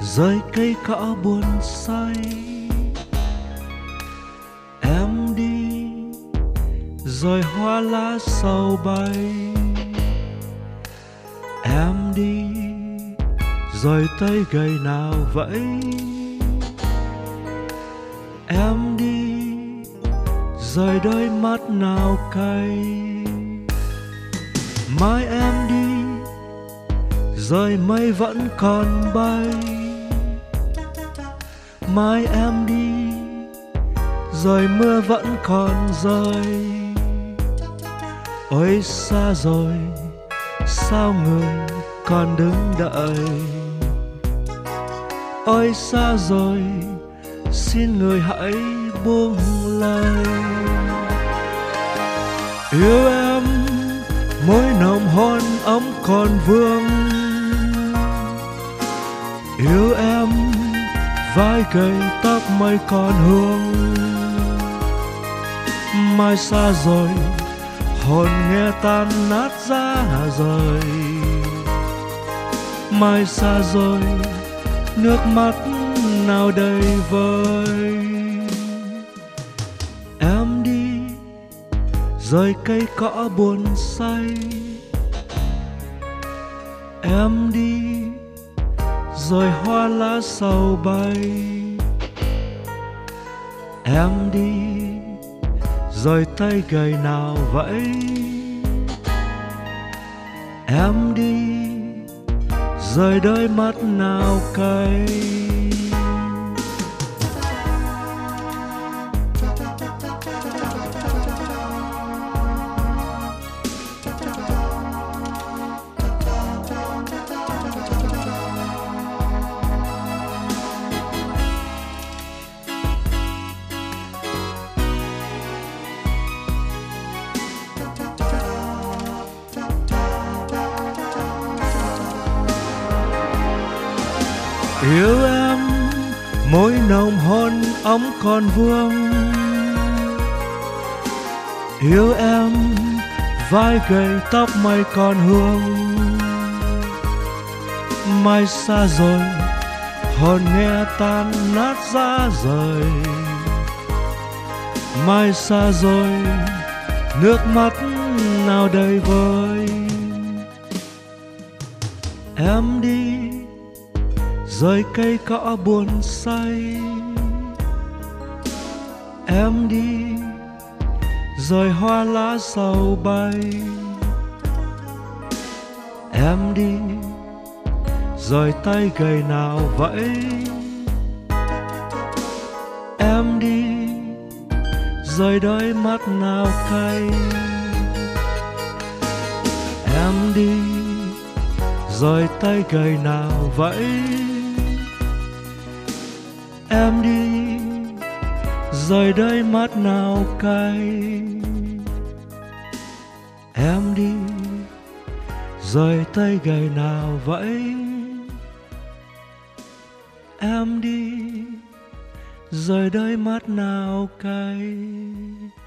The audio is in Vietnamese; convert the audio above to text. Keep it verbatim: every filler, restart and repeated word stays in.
rơi cây cỏ buồn say. Em đi rồi hoa lá sầu bay. Em đi rồi tay gầy nào vậy. Em đi rồi đôi mắt nào cay. Mai em đi rồi mây vẫn còn bay. Mai em đi rồi mưa vẫn còn rơi. Ôi xa rồi sao người còn đứng đợi. Ôi xa rồi xin người hãy buông lời. Yêu em môi nồng hôn ấm còn vương. Yêu em vai gầy tóc mây còn hương. Mai xa rồi hồn nghe tan nát ra rời. Mai xa rồi nước mắt nào đầy vơi. Em đi rơi cây cỏ buồn say. Em đi rồi hoa lá sầu bay. Em đi rồi tay gầy nào vậy. Em đi rồi đôi mắt nào cay. Yêu em môi nồng hôn ấm còn vương. Yêu em vai gầy tóc mây còn hương. Mai xa rồi hồn nghe tan nát ra rời. Mai xa rồi nước mắt nào đầy vơi. Em đi rơi cây cỏ buồn say. Em đi rồi hoa lá sầu bay. Em đi rồi tay gầy nào vậy. Em đi rồi đôi mắt nào cay. Em đi rồi tay gầy nào vậy. Em đi rồi đôi mắt nào cay. Em đi rồi tay gầy nào vậy. Em đi rồi đôi mắt nào cay.